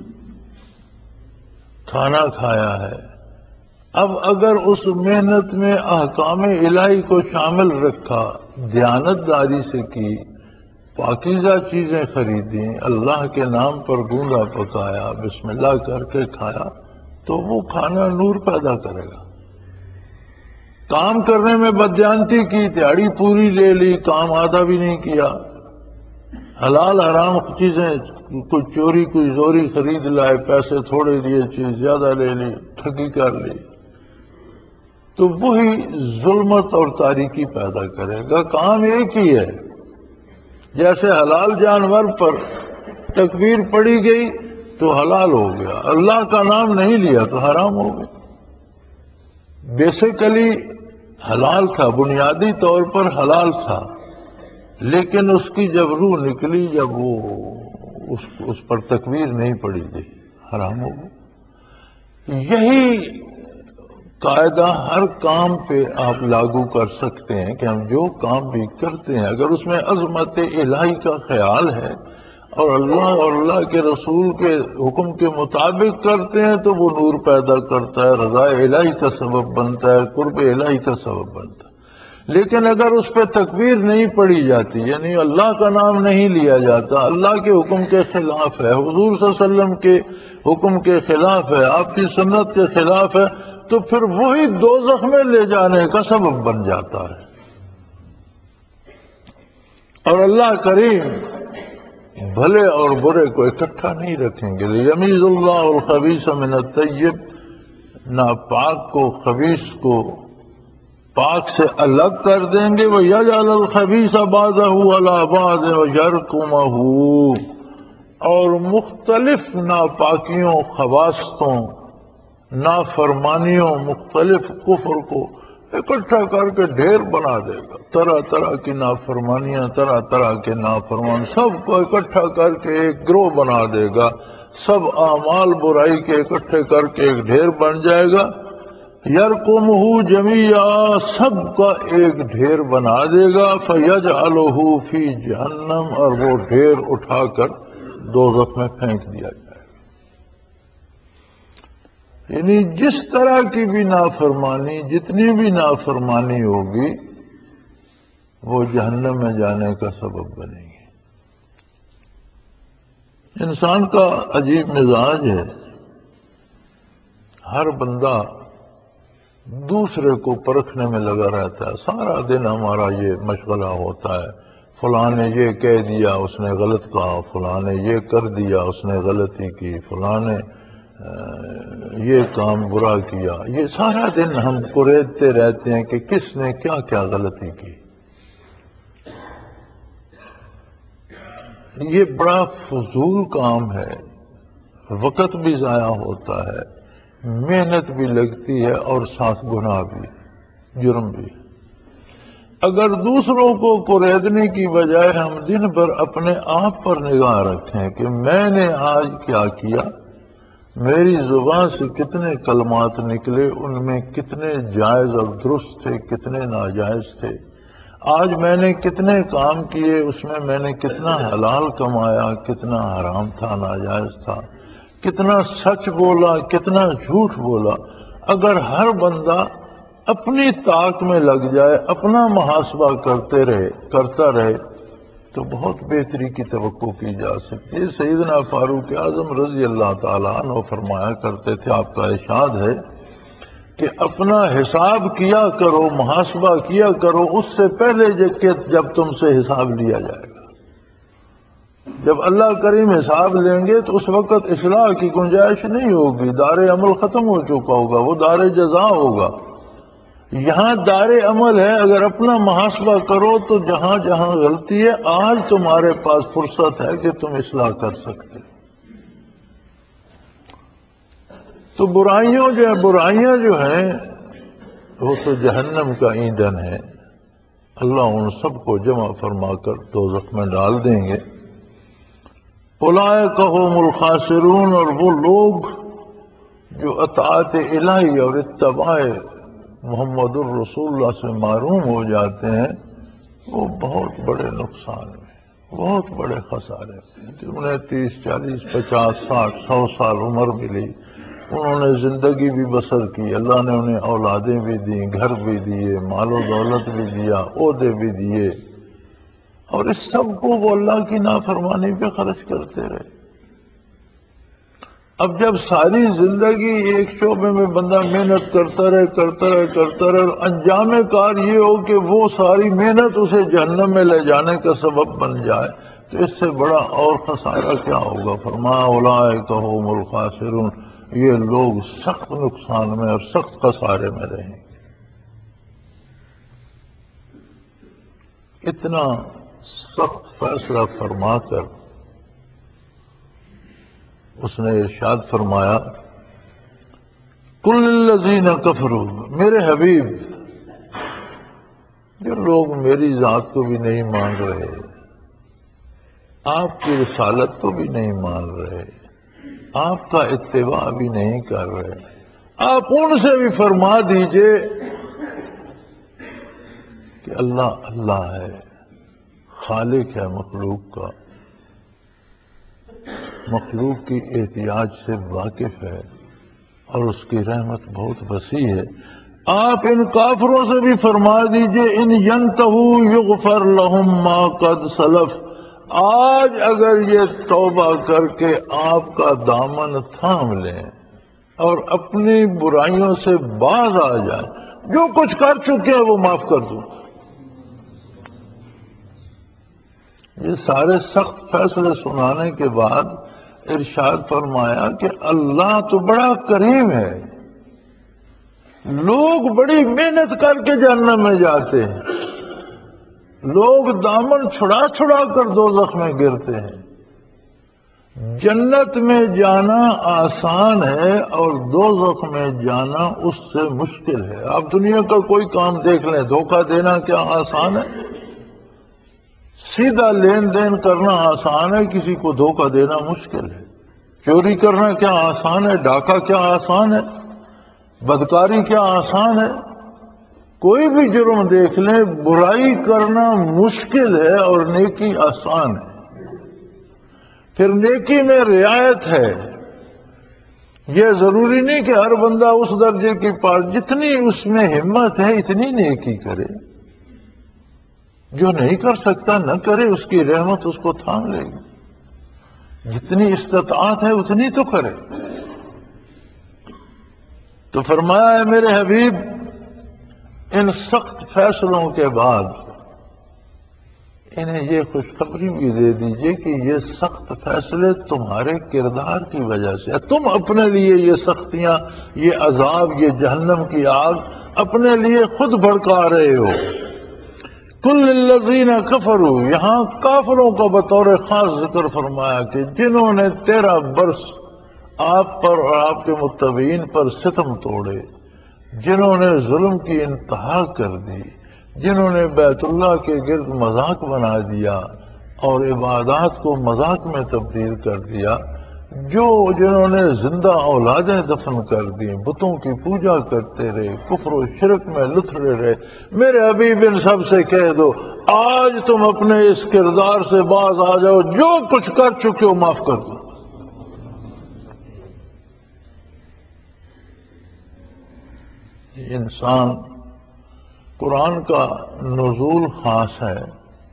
Speaker 1: کھانا کھایا ہے، اب اگر اس محنت میں احکام الہی کو شامل رکھا، دیانتداری سے کی، پاکیزہ چیزیں خریدیں، اللہ کے نام پر گونگا پکایا، بسم اللہ کر کے کھایا، تو وہ کھانا نور پیدا کرے گا۔ کام کرنے میں بددیانتی کی، دیہڑی پوری لے لی، کام آدھا بھی نہیں کیا، حلال حرام چیزیں، کوئی چوری کوئی زوری خرید لائے، پیسے تھوڑے دیے چیز زیادہ لے لی، ٹھگی کر لی، تو وہی ظلمت اور تاریکی پیدا کرے گا۔ کام ایک ہی ہے، جیسے حلال جانور پر تکبیر پڑی گئی تو حلال ہو گیا، اللہ کا نام نہیں لیا تو حرام ہو گیا۔ بیسیکلی حلال تھا، بنیادی طور پر حلال تھا، لیکن اس کی جب روح نکلی، جب وہ اس پر تکبیر نہیں پڑی گئی، حرام ہو گیا۔ یہی قاعدہ ہر کام پہ آپ لاگو کر سکتے ہیں کہ ہم جو کام بھی کرتے ہیں، اگر اس میں عظمت الہی کا خیال ہے اور اللہ کے رسول کے حکم کے مطابق کرتے ہیں تو وہ نور پیدا کرتا ہے، رضا الہی کا سبب بنتا ہے، قرب الہی کا سبب بنتا ہے۔ لیکن اگر اس پہ تکبیر نہیں پڑھی جاتی، یعنی اللہ کا نام نہیں لیا جاتا، اللہ کے حکم کے خلاف ہے، حضور صلی اللہ علیہ وسلم کے حکم کے خلاف ہے، آپ کی سنت کے خلاف ہے، تو پھر وہی دوزخ میں لے جانے کا سبب بن جاتا ہے۔ اور اللہ کریم بھلے اور برے کو اکٹھا نہیں رکھیں گے۔ یمیز اللہ الخبیث من الطیب، ناپاک کو خبیث کو پاک سے الگ کر دیں گے۔ وَيَجْعَلَ الْخَبِيثَ بَعْضَهُ عَلَى بَعْضٍ وَيَرْكُمَهُ، اور مختلف ناپاکیوں، خباثتوں، نافرمانیوں، مختلف کفر کو اکٹھا کر کے ڈھیر بنا دے گا۔ طرح طرح کی نافرمانیاں، طرح طرح کے نافرمان، سب کو اکٹھا کر کے ایک گروہ بنا دے گا، سب اعمال برائی کے اکٹھے کر کے ایک ڈھیر بن جائے گا۔ یرقمہ جمیعا، سب کا ایک ڈھیر بنا دے گا۔ فیجعلہ فی جہنم، اور وہ ڈھیر اٹھا کر دوزخ میں پھینک دیا جائے گا۔ یعنی جس طرح کی بھی نافرمانی، جتنی بھی نافرمانی ہوگی، وہ جہنم میں جانے کا سبب بنے گی۔ انسان کا عجیب مزاج ہے، ہر بندہ دوسرے کو پرکھنے میں لگا رہتا ہے، سارا دن ہمارا یہ مشغلہ ہوتا ہے، فلاں نے یہ کہہ دیا اس نے غلط کہا، فلاں نے یہ کر دیا اس نے غلطی کی، فلاں نے یہ کام برا کیا۔ یہ سارا دن ہم کریدتے رہتے ہیں کہ کس نے کیا کیا غلطی کی۔ یہ بڑا فضول کام ہے، وقت بھی ضائع ہوتا ہے، محنت بھی لگتی ہے، اور ساتھ گناہ بھی، جرم بھی۔ اگر دوسروں کو کوریدنے کی بجائے ہم دن بھر اپنے آپ پر نگاہ رکھیں کہ میں نے آج کیا کیا، میری زبان سے کتنے کلمات نکلے، ان میں کتنے جائز اور درست تھے، کتنے ناجائز تھے، آج میں نے کتنے کام کیے، اس میں نے کتنا حلال کمایا، کتنا حرام تھا، ناجائز تھا، کتنا سچ بولا، کتنا جھوٹ بولا۔ اگر ہر بندہ اپنی طاق میں لگ جائے، اپنا محاسبہ کرتا رہے تو بہت بہتری کی توقع کی جا سکتی ہے۔ سیدنا فاروق اعظم رضی اللہ تعالیٰ عنہ فرمایا کرتے تھے، آپ کا ارشاد ہے کہ اپنا حساب کیا کرو، محاسبہ کیا کرو اس سے پہلے جب تم سے حساب لیا جائے گا۔ جب اللہ کریم حساب لیں گے تو اس وقت اصلاح کی گنجائش نہیں ہوگی، دار عمل ختم ہو چکا ہوگا، وہ دار جزا ہوگا۔ یہاں دار عمل ہے، اگر اپنا محاسبہ کرو تو جہاں جہاں غلطی ہے آج تمہارے پاس فرصت ہے کہ تم اصلاح کر سکتے۔ تو برائیاں جو ہیں وہ تو جہنم کا ایندھن ہے، اللہ ان سب کو جمع فرما کر دوزخ میں ڈال دیں گے۔ اولئک ھم الخاسرون، اور وہ لوگ جو اطاعت الہی اور اتباع محمد الرسول اللہ سے معروم ہو جاتے ہیں، وہ بہت بڑے نقصان میں، بہت بڑے خسارے میں۔ انہیں 30 40 50 60 100 سال عمر ملی، انہوں نے زندگی بھی بسر کی، اللہ نے انہیں اولادیں بھی دیں، گھر بھی دیے، مال و دولت بھی دیا، عہدے بھی دیے، اور اس سب کو وہ اللہ کی نافرمانی پہ خرچ کرتے رہے۔ اب جب ساری زندگی ایک شعبے میں بندہ محنت کرتا رہے، انجام کار یہ ہو کہ وہ ساری محنت اسے جہنم میں لے جانے کا سبب بن جائے، تو اس سے بڑا اور خسارہ کیا ہوگا؟ فرمایا اولئک هم الخاسرون، یہ لوگ سخت نقصان میں اور سخت خسارے میں رہیں۔ اتنا سخت فیصلہ فرما کر اس نے ارشاد فرمایا کل الذین کفروا، میرے حبیب جو لوگ میری ذات کو بھی نہیں مان رہے، آپ کی رسالت کو بھی نہیں مان رہے، آپ کا اتباع بھی نہیں کر رہے، آپ ان سے بھی فرما دیجئے کہ اللہ اللہ ہے، خالق ہے مخلوق کا، مخلوق کی احتیاج سے واقف ہے اور اس کی رحمت بہت وسیع ہے۔ آپ ان کافروں سے بھی فرما دیجئے ان ینتہوا یغفر لہم ما قد سلف، آج اگر یہ توبہ کر کے آپ کا دامن تھام لیں اور اپنی برائیوں سے باز آ جائیں، جو کچھ کر چکے ہیں وہ معاف کر دوں۔ یہ سارے سخت فیصلے سنانے کے بعد ارشاد فرمایا کہ اللہ تو بڑا کریم ہے، لوگ بڑی محنت کر کے جہنم میں جاتے ہیں، لوگ دامن چھڑا چھڑا کر دوزخ میں گرتے ہیں۔ جنت میں جانا آسان ہے اور دوزخ میں جانا اس سے مشکل ہے۔ آپ دنیا کا کوئی کام دیکھ لیں، دھوکہ دینا کیا آسان ہے؟ سیدھا لین دین کرنا آسان ہے، کسی کو دھوکہ دینا مشکل ہے۔ چوری کرنا کیا آسان ہے؟ ڈاکہ کیا آسان ہے؟ بدکاری کیا آسان ہے؟ کوئی بھی جرم دیکھ لیں، برائی کرنا مشکل ہے اور نیکی آسان ہے۔ پھر نیکی میں رعایت ہے، یہ ضروری نہیں کہ ہر بندہ اس درجے کی پاس، جتنی اس میں ہمت ہے اتنی نیکی کرے، جو نہیں کر سکتا نہ کرے، اس کی رحمت اس کو تھام لے گی، جتنی استطاعت ہے اتنی تو کرے۔ تو فرمایا ہے میرے حبیب ان سخت فیصلوں کے بعد انہیں یہ خوشخبری بھی دے دیجئے کہ یہ سخت فیصلے تمہارے کردار کی وجہ سے، تم اپنے لیے یہ سختیاں، یہ عذاب، یہ جہنم کی آگ اپنے لیے خود بھڑکا رہے ہو۔ کل الذین کفروا، یہاں کافروں کا بطور خاص ذکر فرمایا کہ جنہوں نے 13 برس آپ پر اور آپ کے متبعین پر ستم توڑے، جنہوں نے ظلم کی انتہا کر دی، جنہوں نے بیت اللہ کے گرد مذاق بنا دیا اور عبادات کو مذاق میں تبدیل کر دیا، جنہوں نے زندہ اولادیں دفن کر دی، بتوں کی پوجا کرتے رہے، کفر و شرک میں لتھڑے رہے، میرے حبیب ان سب سے کہہ دو آج تم اپنے اس کردار سے باز آ جاؤ، جو کچھ کر چکے ہو معاف کر دو۔ انسان، قرآن کا نزول خاص ہے،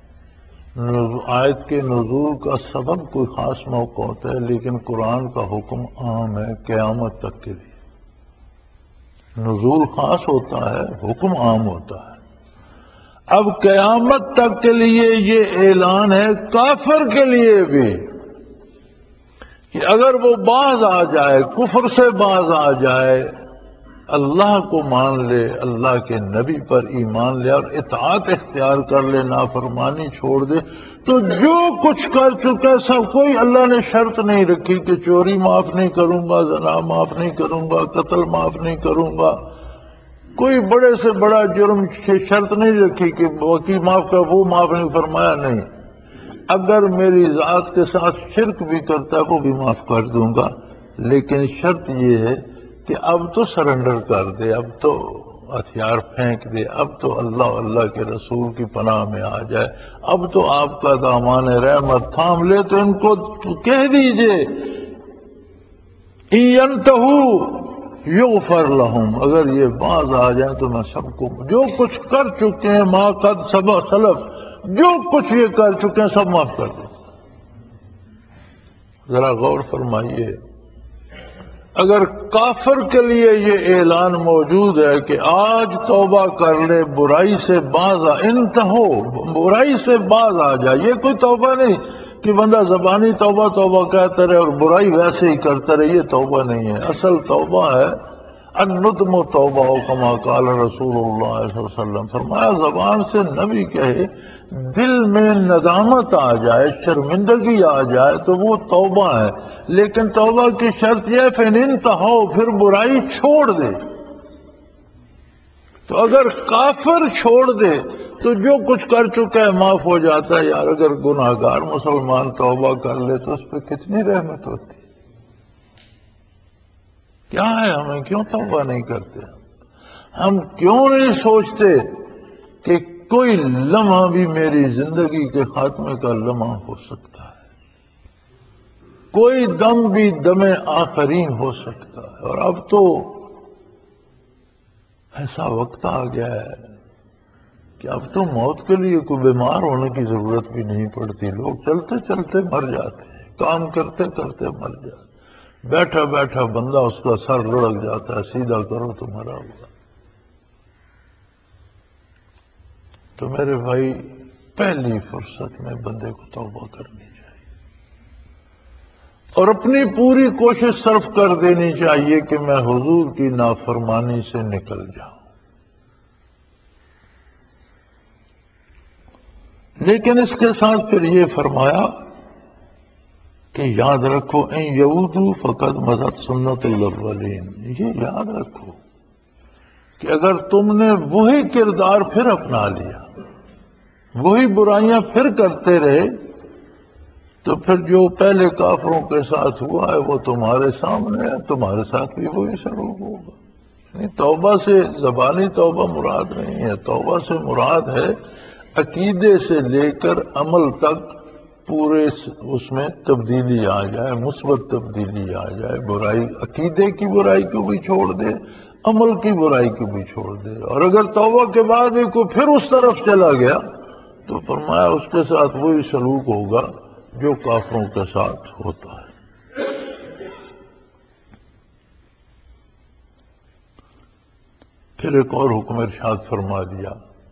Speaker 1: آیت کے نزول کا سبب کوئی خاص موقع ہوتا ہے، لیکن قرآن کا حکم عام ہے قیامت تک کے لیے۔ نزول خاص ہوتا ہے، حکم عام ہوتا ہے۔ اب قیامت تک کے لیے یہ اعلان ہے کافر کے لیے بھی کہ اگر وہ باز آ جائے، کفر سے باز آ جائے، اللہ کو مان لے، اللہ کے نبی پر ایمان لے اور اطاعت اختیار کر لے، نافرمانی چھوڑ دے، تو جو کچھ کر چکا سب، کوئی اللہ نے شرط نہیں رکھی کہ چوری معاف نہیں کروں گا، زنا معاف نہیں کروں گا، قتل معاف نہیں کروں گا، کوئی بڑے سے بڑا جرم شرط نہیں رکھی کہ باقی معاف کر، وہ معاف نہیں فرمایا، نہیں، اگر میری ذات کے ساتھ شرک بھی کرتا ہے وہ بھی معاف کر دوں گا، لیکن شرط یہ ہے کہ اب تو سرنڈر کر دے، اب تو ہتھیار پھینک دے، اب تو اللہ اللہ کے رسول کی پناہ میں آ جائے، اب تو آپ کا دامان رحمت تھام لے۔ تو ان کو کہہ دیجئے ان ینتہوا یغفر لہم، اگر یہ باز آ جائیں تو میں سب کو جو کچھ کر چکے ہیں، ما قد سلف، جو کچھ یہ کر چکے ہیں سب معاف کر دیں۔ ذرا غور فرمائیے، اگر کافر کے لیے یہ اعلان موجود ہے کہ آج توبہ کر لے، برائی سے باز آ، انتہو، برائی سے باز آ جائے، یہ کوئی توبہ نہیں، کہ بندہ زبانی توبہ توبہ کہتا رہے اور برائی ویسے ہی کرتا رہے، یہ توبہ نہیں ہے۔ اصل توبہ ہے الندم و توبہ، کما قال رسول اللہ صلی اللہ علیہ وسلم، فرمایا زبان سے نبی کہے، دل میں ندامت آ جائے، شرمندگی آ جائے تو وہ توبہ ہے۔ لیکن توبہ کی شرط یہ فَإِنِ انتہوا، پھر برائی چھوڑ دے۔ تو اگر کافر چھوڑ دے تو جو کچھ کر چکا ہے معاف ہو جاتا ہے۔ یار اگر گناہگار مسلمان توبہ کر لے تو اس پہ کتنی رحمت ہوتی۔ کیا ہے، ہمیں کیوں توبہ نہیں کرتے؟ ہم کیوں نہیں سوچتے کہ کوئی لمحہ بھی میری زندگی کے خاتمے کا لمحہ ہو سکتا ہے، کوئی دم بھی دم آخرین ہو سکتا ہے۔ اور اب تو ایسا وقت آ گیا ہے کہ اب تو موت کے لیے کوئی بیمار ہونے کی ضرورت بھی نہیں پڑتی، لوگ چلتے چلتے مر جاتے ہیں، کام کرتے کرتے مر جاتے، بیٹھا بیٹھا بندہ اس کا سر لڑک جاتا ہے، سیدھا کرو تو مرا ہوا۔ تو میرے بھائی، پہلی فرصت میں بندے کو توبہ کرنی چاہیے اور اپنی پوری کوشش صرف کر دینی چاہیے کہ میں حضور کی نافرمانی سے نکل جاؤں۔ لیکن اس کے ساتھ پھر یہ فرمایا کہ یاد رکھو ان یعودوا فقد مضت سنت الاولین، یہ یاد رکھو کہ اگر تم نے وہی کردار پھر اپنا لیا، وہی برائیاں پھر کرتے رہے، تو پھر جو پہلے کافروں کے ساتھ ہوا ہے وہ تمہارے سامنے ہے، تمہارے ساتھ بھی وہی سلوک ہوگا۔ توبہ سے زبانی توبہ مراد نہیں ہے، توبہ سے مراد ہے عقیدے سے لے کر عمل تک پورے اس میں تبدیلی آ جائے، مثبت تبدیلی آ جائے، برائی، عقیدے کی برائی کو بھی چھوڑ دے، عمل کی برائی کو بھی چھوڑ دے۔ اور اگر توبہ کے بعد بھی کوئی پھر اس طرف چلا گیا تو فرمایا اس کے ساتھ وہی سلوک ہوگا جو کافروں کے ساتھ ہوتا ہے۔ پھر ایک اور حکم ارشاد فرما دیا،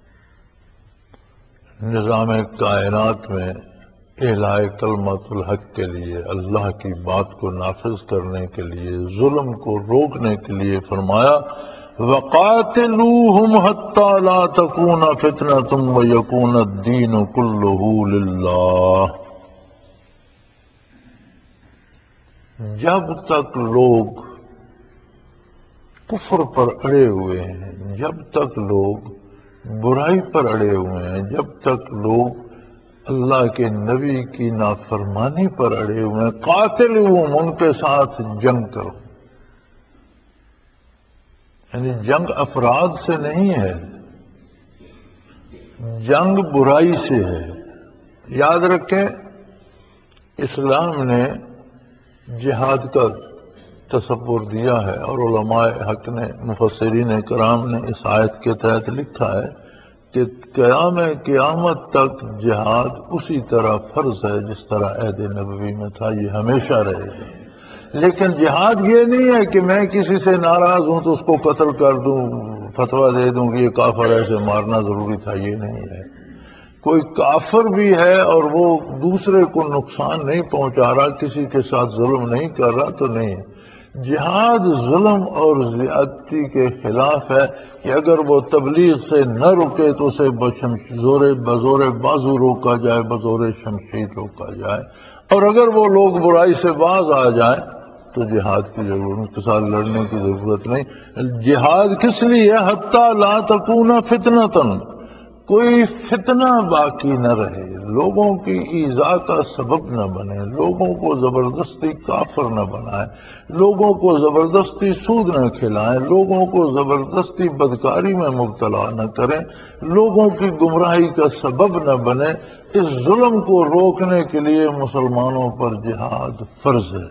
Speaker 1: نظام کائنات میں اعلاء کلمت الحق کے لیے، اللہ کی بات کو نافذ کرنے کے لیے، ظلم کو روکنے کے لیے فرمایا وَقَاتِلُوهُمْ حَتَّى لَا تَكُونَ فِتْنَةٌ وَيَكُونَ الدِّينُ كُلُّهُ لِلَّهِ۔ جب تک لوگ کفر پر اڑے ہوئے ہیں، جب تک لوگ برائی پر اڑے ہوئے ہیں، جب تک لوگ اللہ کے نبی کی نافرمانی پر اڑے ہوئے ہیں، قاتلوہم، ان کے ساتھ جنگ کرو۔ یعنی جنگ افراد سے نہیں ہے، جنگ برائی سے ہے۔ یاد رکھیں اسلام نے جہاد کا تصور دیا ہے، اور علماء حق نے، مفسرین کرام نے اس آیت کے تحت لکھا ہے کہ قیام قیامت تک جہاد اسی طرح فرض ہے جس طرح عہد نبوی میں تھا، یہ ہمیشہ رہے گا۔ لیکن جہاد یہ نہیں ہے کہ میں کسی سے ناراض ہوں تو اس کو قتل کر دوں، فتویٰ دے دوں کہ یہ کافر ہے، اسے مارنا ضروری تھا، یہ نہیں ہے۔ کوئی کافر بھی ہے اور وہ دوسرے کو نقصان نہیں پہنچا رہا، کسی کے ساتھ ظلم نہیں کر رہا تو نہیں۔ جہاد ظلم اور زیادتی کے خلاف ہے کہ اگر وہ تبلیغ سے نہ رکے تو اسے بزور بازو روکا جائے، بزور شمشیر روکا جائے، اور اگر وہ لوگ برائی سے باز آ جائیں تو جہاد کی ضرورت، ان کے ساتھ لڑنے کی ضرورت نہیں۔ جہاد کس لیے؟ حتی لا تکون فتنۃ، کوئی فتنہ باقی نہ رہے، لوگوں کی ایذاء کا سبب نہ بنے، لوگوں کو زبردستی کافر نہ بنائے، لوگوں کو زبردستی سود نہ کھلائیں، لوگوں کو زبردستی بدکاری میں مبتلا نہ کریں، لوگوں کی گمراہی کا سبب نہ بنے۔ اس ظلم کو روکنے کے لیے مسلمانوں پر جہاد فرض ہے۔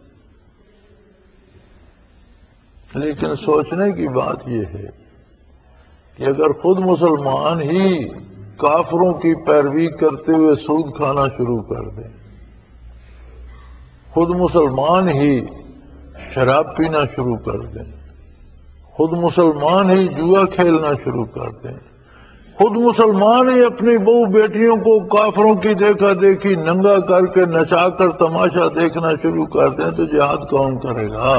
Speaker 1: لیکن سوچنے کی بات یہ ہے کہ اگر خود مسلمان ہی کافروں کی پیروی کرتے ہوئے سود کھانا شروع کر دیں، خود مسلمان ہی شراب پینا شروع کر دیں، خود مسلمان ہی جوا کھیلنا شروع کر دیں، خود مسلمان ہی اپنی بہو بیٹیوں کو کافروں کی دیکھا دیکھی ننگا کر کے نچا کر تماشا دیکھنا شروع کر دیں تو جہاد کون کرے گا؟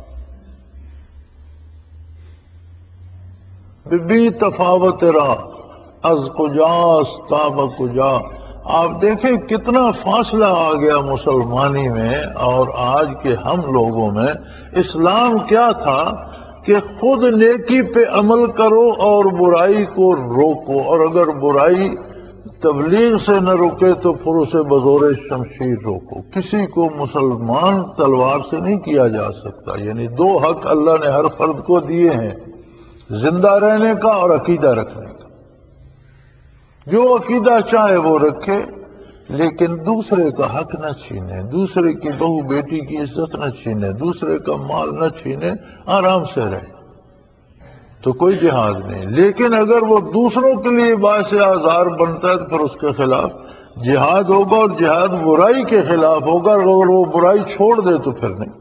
Speaker 1: بی تفاوت را از کجاس تاب کجا. آپ دیکھیں کتنا فاصلہ آ گیا مسلمانی میں اور آج کے ہم لوگوں میں. اسلام کیا تھا کہ خود نیکی پہ عمل کرو اور برائی کو روکو، اور اگر برائی تبلیغ سے نہ روکے تو پھر اسے بزور شمشیر روکو. کسی کو مسلمان تلوار سے نہیں کیا جا سکتا. یعنی دو حق اللہ نے ہر فرد کو دیے ہیں، زندہ رہنے کا اور عقیدہ رکھنے کا. جو عقیدہ چاہے وہ رکھے لیکن دوسرے کا حق نہ چھینے، دوسرے کی بہو بیٹی کی عزت نہ چھینے، دوسرے کا مال نہ چھینے، آرام سے رہے تو کوئی جہاد نہیں. لیکن اگر وہ دوسروں کے لیے باعث آزار بنتا ہے تو پھر اس کے خلاف جہاد ہوگا، اور جہاد برائی کے خلاف ہوگا. اگر وہ برائی چھوڑ دے تو پھر نہیں.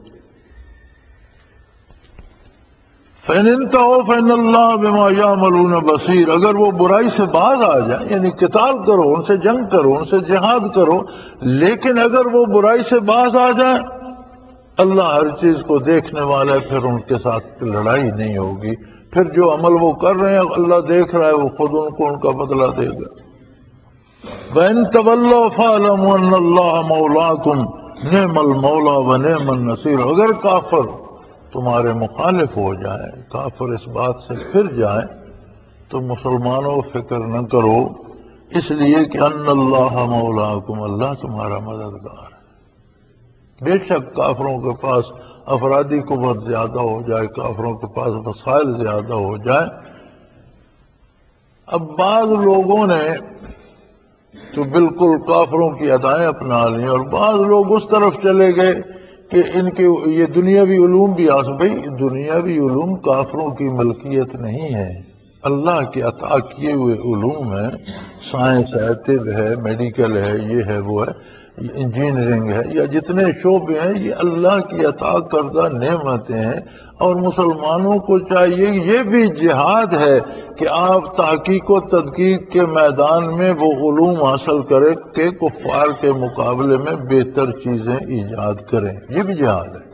Speaker 1: فَإِنِ انْتَهُوا فَإِنَّ اللَّهَ بِمَا يَعْمَلُونَ بَصِيرٌ. اگر وہ برائی سے باز آ جائیں، یعنی قتال کرو، ان سے جنگ کرو، ان سے جہاد کرو، لیکن اگر وہ برائی سے باز آ جائیں اللہ ہر چیز کو دیکھنے والا ہے، پھر ان کے ساتھ لڑائی نہیں ہوگی. پھر جو عمل وہ کر رہے ہیں اللہ دیکھ رہا ہے، وہ خود ان کو ان کا بدلہ دے گا. وَإِن تَوَلَّوْا فَاعْلَمُوا أَنَّ اللَّهَ مَوْلَاكُمْ نِعْمَ الْمَوْلَىٰ وَنِعْمَ النَّصِيرُ. اگر کافر تمہارے مخالف ہو جائیں، کافر اس بات سے پھر جائیں تو مسلمانوں فکر نہ کرو، اس لیے کہ ان اللہ مولاکم، اللہ تمہارا مددگار ہے. بے شک کافروں کے پاس افرادی قوت زیادہ ہو جائے، کافروں کے پاس وسائل زیادہ ہو جائے. اب بعض لوگوں نے تو بالکل کافروں کی ادائیں اپنا لی، اور بعض لوگ اس طرف چلے گئے کہ ان کے یہ دنیاوی علوم بھی بھائی دنیاوی علوم کافروں کی ملکیت نہیں ہے، اللہ کے عطا کیے ہوئے علوم ہیں. سائنس ہے، طب ہے، میڈیکل ہے، یہ ہے وہ ہے، انجینئرنگ ہے، یا جتنے شعبے ہیں یہ اللہ کی عطا کردہ نعمتیں ہیں. اور مسلمانوں کو چاہیے، یہ بھی جہاد ہے کہ آپ تحقیق و تدقیق کے میدان میں وہ علوم حاصل کریں کہ کفار کے مقابلے میں بہتر چیزیں ایجاد کریں. یہ بھی جہاد ہے.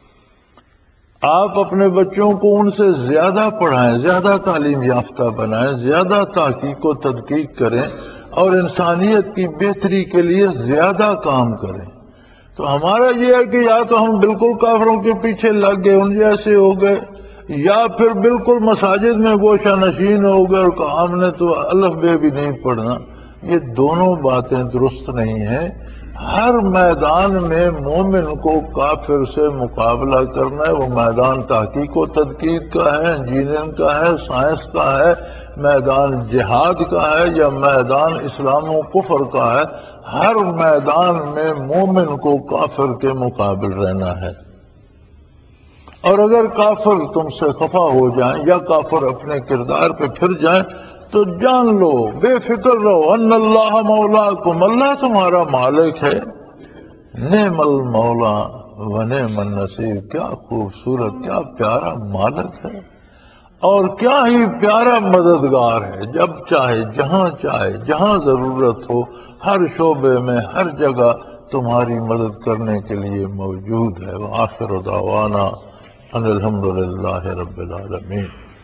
Speaker 1: آپ اپنے بچوں کو ان سے زیادہ پڑھائیں، زیادہ تعلیم یافتہ بنائیں، زیادہ تحقیق و تدقیق کریں اور انسانیت کی بہتری کے لیے زیادہ کام کریں. تو ہمارا یہ ہے کہ یا تو ہم بالکل کافروں کے پیچھے لگ گئے، ان جیسے ہو گئے، یا پھر بالکل مساجد میں گوشہ نشین ہو گئے اور کہا ہم نے تو الف بے بھی نہیں پڑھنا. یہ دونوں باتیں درست نہیں ہیں. ہر میدان میں مومن کو کافر سے مقابلہ کرنا ہے. وہ میدان تحقیق و تدقیق کا ہے، انجینئرنگ کا ہے، سائنس کا ہے، میدان جہاد کا ہے، یا میدان اسلام و کفر کا ہے. ہر میدان میں مومن کو کافر کے مقابل رہنا ہے. اور اگر کافر تم سے خفا ہو جائیں یا کافر اپنے کردار پہ پھر جائیں تو جان لو، بے فکر رہو، ان اللہ مولاکم، اللہ تمہارا مالک ہے. نعم المولا و نعم النصیر. کیا خوبصورت، کیا پیارا مالک ہے اور کیا ہی پیارا مددگار ہے. جب چاہے، جہاں ضرورت ہو، ہر شعبے میں، ہر جگہ تمہاری مدد کرنے کے لیے موجود ہے. وآخر دعوانا ان الحمد للہ رب العالمین.